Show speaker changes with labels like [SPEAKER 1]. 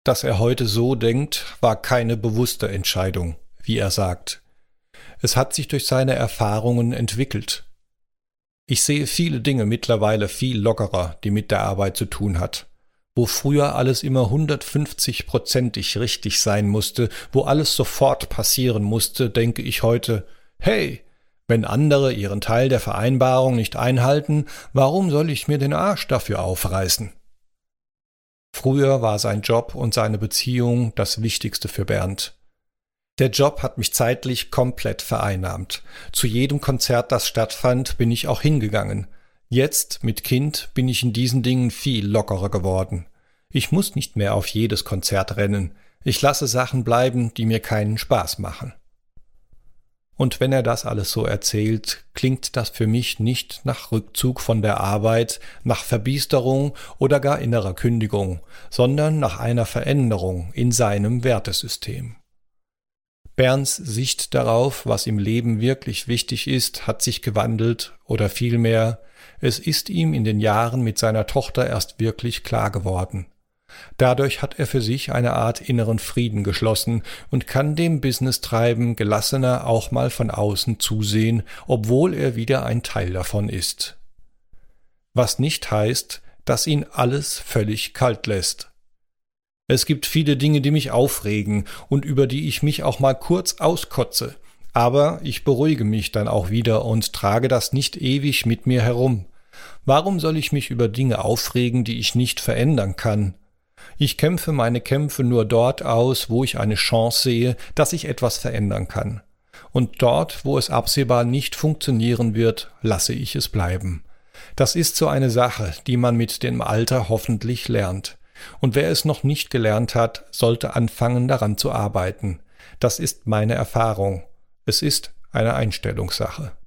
[SPEAKER 1] Dass er heute so denkt, war keine bewusste Entscheidung, wie er sagt. Es hat sich durch seine Erfahrungen entwickelt. Ich sehe viele Dinge mittlerweile viel lockerer, die mit der Arbeit zu tun hat. Wo früher alles immer 150%ig richtig sein musste, wo alles sofort passieren musste, denke ich heute, hey, wenn andere ihren Teil der Vereinbarung nicht einhalten, warum soll ich mir den Arsch dafür aufreißen? Früher war sein Job und seine Beziehung das Wichtigste für Bernd. Der Job hat mich zeitlich komplett vereinnahmt. Zu jedem Konzert, das stattfand, bin ich auch hingegangen. Jetzt, mit Kind, bin ich in diesen Dingen viel lockerer geworden. Ich muss nicht mehr auf jedes Konzert rennen. Ich lasse Sachen bleiben, die mir keinen Spaß machen. Und wenn er das alles so erzählt, klingt das für mich nicht nach Rückzug von der Arbeit, nach Verbiesterung oder gar innerer Kündigung, sondern nach einer Veränderung in seinem Wertesystem. Bernds Sicht darauf, was im Leben wirklich wichtig ist, hat sich gewandelt oder vielmehr, es ist ihm in den Jahren mit seiner Tochter erst wirklich klar geworden. Dadurch hat er für sich eine Art inneren Frieden geschlossen und kann dem Business-Treiben gelassener auch mal von außen zusehen, obwohl er wieder ein Teil davon ist. Was nicht heißt, dass ihn alles völlig kalt lässt. Es gibt viele Dinge, die mich aufregen und über die ich mich auch mal kurz auskotze, aber ich beruhige mich dann auch wieder und trage das nicht ewig mit mir herum. Warum soll ich mich über Dinge aufregen, die ich nicht verändern kann? Ich kämpfe meine Kämpfe nur dort aus, wo ich eine Chance sehe, dass ich etwas verändern kann. Und dort, wo es absehbar nicht funktionieren wird, lasse ich es bleiben. Das ist so eine Sache, die man mit dem Alter hoffentlich lernt. Und wer es noch nicht gelernt hat, sollte anfangen, daran zu arbeiten. Das ist meine Erfahrung. Es ist eine Einstellungssache.